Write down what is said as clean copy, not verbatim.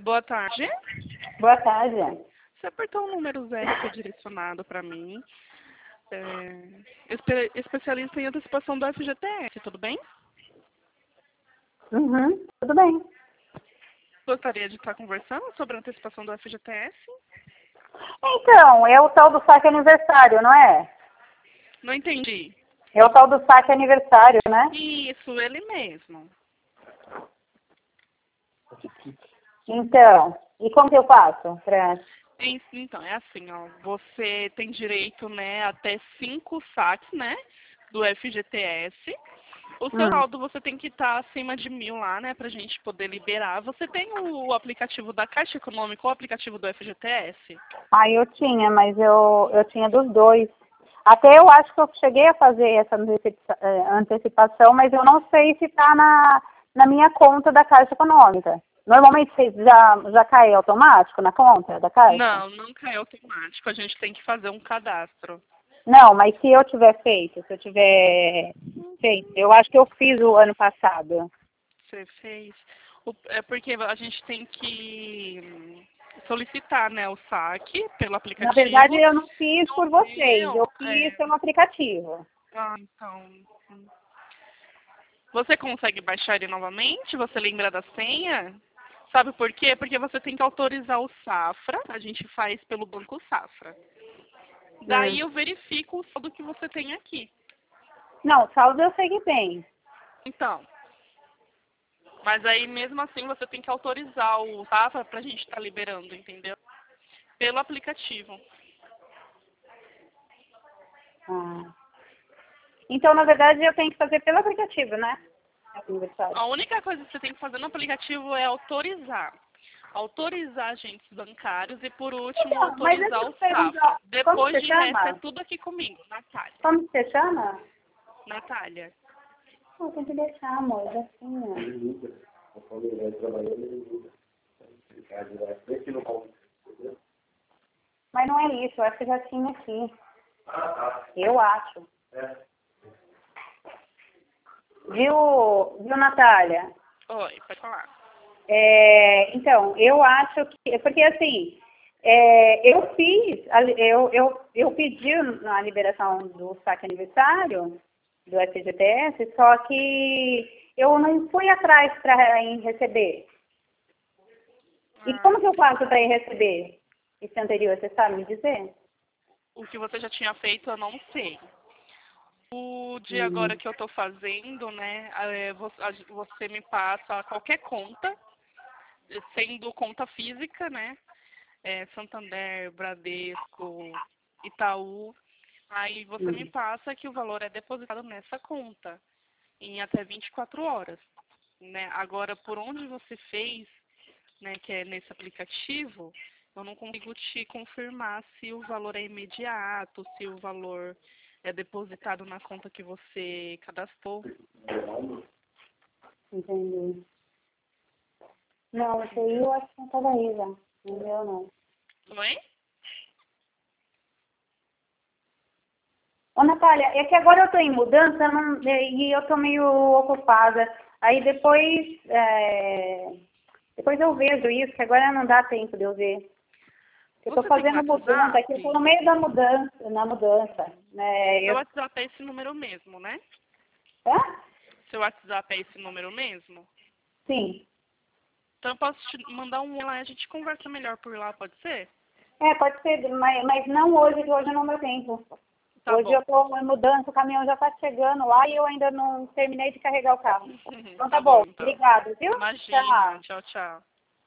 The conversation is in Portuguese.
Boa tarde. Boa tarde. Você apertou o número 0 que é direcionado para mim. Especialista em antecipação do FGTS, tudo bem? Uhum, tudo bem. Gostaria de estar conversando sobre a antecipação do FGTS? Então, é o tal do saque aniversário, não é? Não entendi. É o tal do saque aniversário, né? Isso, ele mesmo. Então, e como que eu faço? Então, é assim, ó. Você tem direito, né, até 5 saques, né, do FGTS. O seu saldo você tem que estar acima de 1.000 lá, né, pra gente poder liberar. Você tem o aplicativo da Caixa Econômica ou o aplicativo do FGTS? Ah, eu tinha, mas eu tinha dos dois. Até eu acho que eu cheguei a fazer essa antecipação, mas eu não sei se está na minha conta da Caixa Econômica. Normalmente já cai automático na conta da Caixa? Não cai automático. A gente tem que fazer um cadastro. Não, mas se eu tiver feito, eu acho que eu fiz o ano passado. Você fez? É porque a gente tem que solicitar, né, o saque pelo aplicativo. Na verdade, eu não fiz por vocês, eu fiz É. pelo aplicativo. Ah, então. Você consegue baixar ele novamente? Você lembra da senha? Sabe por quê? Porque você tem que autorizar o Safra. A gente faz pelo Banco Safra. Daí eu verifico o saldo que você tem aqui. Não, saldo eu sei que tem. Então. Mas aí mesmo assim você tem que autorizar o Safra pra gente estar liberando, entendeu? Pelo aplicativo. Ah. Então, na verdade, eu tenho que fazer pelo aplicativo, né? Aniversário. A única coisa que você tem que fazer no aplicativo é autorizar. Autorizar agentes bancários e, por último, Então, mas autorizar deixa eu o te Safra. perguntar, como Depois você de resto, é chama? tudo aqui comigo, Natália. Como você chama? Natália. Não, tem que deixar, amor, assim, Mas não é isso, eu acho que já tinha aqui. Eu acho. Viu, Natália? Oi, pode falar. Então, eu acho que... Porque, assim, eu fiz... Eu pedi a liberação do saque aniversário do FGTS, só que eu não fui atrás para ir receber. E como que eu faço para ir receber esse anterior? Você sabe me dizer? O que você já tinha feito, eu não sei. O de agora que eu estou fazendo, né, você me passa qualquer conta, sendo conta física, né, Santander, Bradesco, Itaú, aí você me passa que o valor é depositado nessa conta em até 24 horas, né. Agora, por onde você fez, né, que é nesse aplicativo, eu não consigo te confirmar se o valor é imediato, se o valor é depositado na conta que você cadastrou. Entendi. Não, esse aí eu acho que não estava aí já. Não deu, não. Oi? Ô, Natália, é que agora eu estou em mudança e eu estou meio ocupada. Aí depois eu vejo isso, que agora não dá tempo de eu ver. Eu estou Você tem fazendo mudança, aqui eu estou no meio da mudança, na mudança. Seu WhatsApp é esse número mesmo, né? Hã? Seu WhatsApp é esse número mesmo? Sim. Então eu posso te mandar um lá e a gente conversa melhor por lá, pode ser? Pode ser, mas não hoje, que hoje não é meu tempo. Tá Hoje bom. eu estou em mudança, o caminhão já está chegando lá e eu ainda não terminei de carregar o carro. Então tá bom. Então. Obrigada, viu? Imagina. Tchau, tchau.